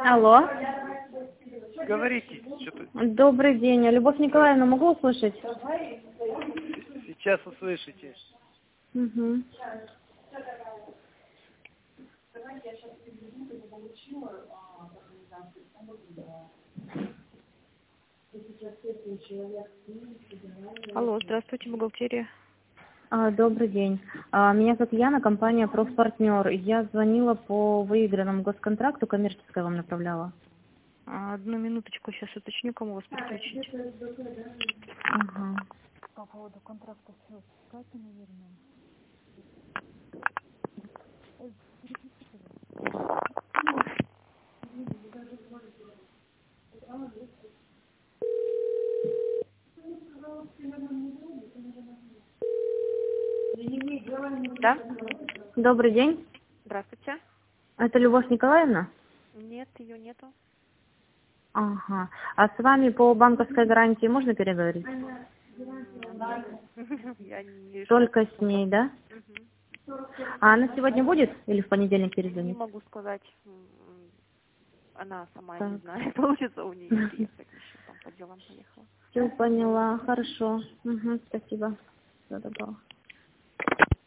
Алло. Говорите, что-то Добрый день. Любовь Николаевна, могу услышать? сейчас услышите. Угу. Алло, здравствуйте, бухгалтерия. Добрый день. Меня зовут Яна, компания «Профпартнер». Я звонила по выигранному госконтракту, коммерческое вам направляла. Одну минуточку, сейчас уточню, кому вас подключить. Ага. По поводу контракта все, Катя, наверное. Да? Добрый день. Здравствуйте. Это Любовь Николаевна? Нет, ее нету. Ага. А с вами по банковской гарантии можно переговорить? Я не решала. Только с ней, да? А она сегодня будет или в понедельник Не перезвонит? могу сказать. Она сама не Так. знает, получится у нее приехать еще, там по делам поехала. Все поняла. Хорошо. Угу, спасибо. Всего доброго.